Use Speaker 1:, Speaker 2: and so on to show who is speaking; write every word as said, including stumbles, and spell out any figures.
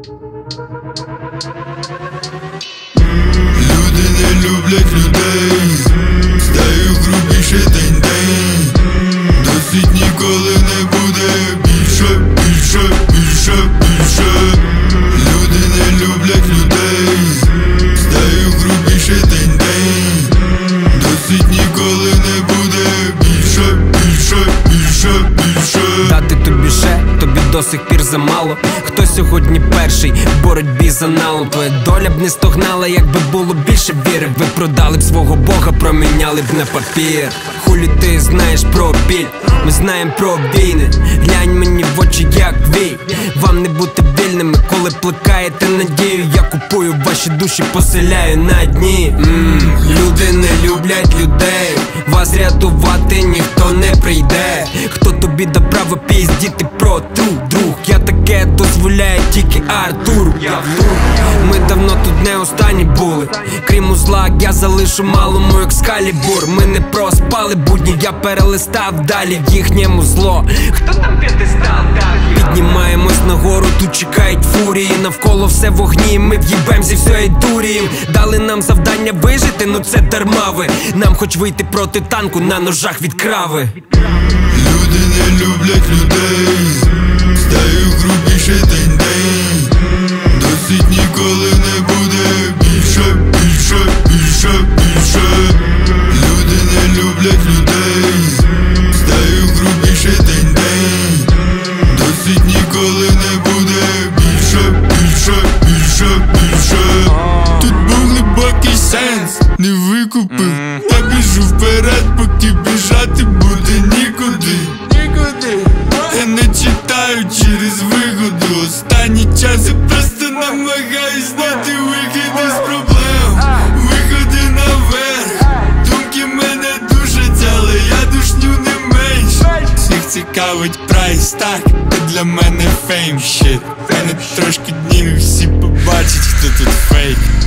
Speaker 1: Люди не люблять людей, стаю грубіше день-день. Досить ніколи не буде більше, більше, більше, більше. Люди не люблять людей, стаю грубіше день-день. Досить ніколи не буде більше, більше, більше, більше.
Speaker 2: Дати тобі ще, тобі до сих пір замало. Хто сьогодні перший в боротьбі за налом? Твоя доля б не стогнала, якби було більше віри. Ви продали б свого Бога, проміняли б на папір. Хулі ти знаєш про біль, ми знаємо про війни. Глянь мені в очі, як вій. Вам не бути вільними, коли плекаєте надію. Я купую ваші душі, поселяю на дні. Ммм, люди не люблять людей, вас рятувати ніхто не прийде. Хто тобі дав право піздіти про друг, друг? Я таке дозволяю тільки Артуру. Ми давно тут не останні були. Крім узла, я залишу малому екскалібур. Ми не проспали будні, я перелистав далі в їхньому зло. Хто там п'ятистал далі? Піднімаємось нагору, тут чекають фурії. Навколо все вогні, ми в'їбем зі всієї дурі. Дали нам завдання вижити, ну це дарма ви. Нам хоч вийти проти танку на ножах від крави.
Speaker 1: Люди не люблять людей, стаю грубіше день-день. Досить ніколи не буде більше, більше, більше, більше. Люди не люблять людей, стаю грубіше день-день. Досить ніколи не буде більше, більше, більше, більше. Тут був глибокий сенс, не викупив. Я біжу вперед, поки біжати буде нікуди. Я не читаю через вигоду. Останній час я просто намагаюсь знайти вихід із проблем. Виходи наверх, думки мене душать, але я душню не менш. Всіх цікавить прайс, так, це для мене фейм щит. Мене трошки днів і всі побачать, хто тут фейк.